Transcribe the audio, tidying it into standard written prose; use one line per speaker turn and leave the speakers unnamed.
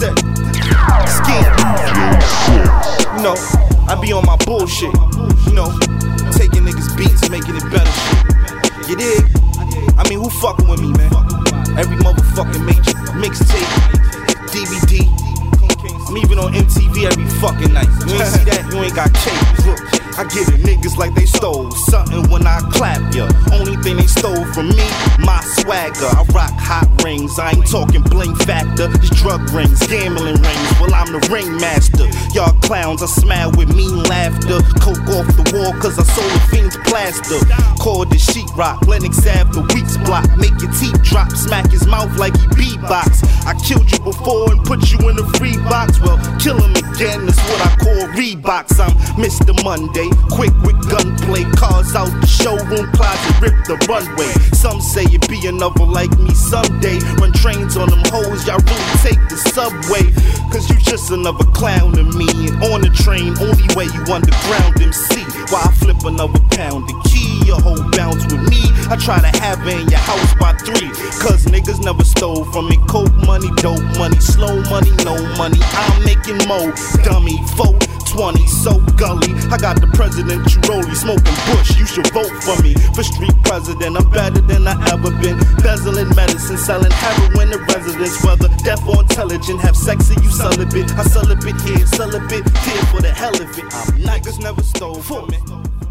set. Skin. You know, I be on my bullshit. You know, taking niggas beats, making it better shit. You dig? I mean, who fucking with me, man? Every motherfucking major mixtape, DVD. I'm even on MTV every fucking night. You ain't see that? You ain't got cake. Look, I get it, niggas like they stole something when I clap ya. Only thing they stole from me, my swagger. I rock hot rings, I ain't talking bling factor. It's drug rings, gambling rings, well I'm the ringmaster. Y'all clowns, I smile with mean laughter. Coke off the wall cause I sold the fiends plaster. Called the sheetrock, Lennox Ave, the Weeks block. Make your teeth drop, smack his mouth like he beatbox. I killed you before and put you in a free box. Well, kill him again, that's what I call Reeboks. I'm Mr. Monday, quick with gunplay. Cars out the showroom closet, rip the runway. Some say it be another like me someday. Run trains on them hoes, y'all really take the subway. Cause you just another clown to me. And on the train, only way you underground MC. While I flip another pound the key, your whole bounce with me. I try to have it in your house by 3. Cause niggas never stole from me. Coke money, dope money, slow money, no money. I'm making mo, dummy, 420, so gully. I got the president rollie, smoking Bush. You should vote for me for street president. I'm better than I ever been. Bezeling medicine, selling heroin to residents. Whether deaf or intelligent, have sex and you celibate. I celibate here, celibate here for the hell of it. Niggas never stole from me.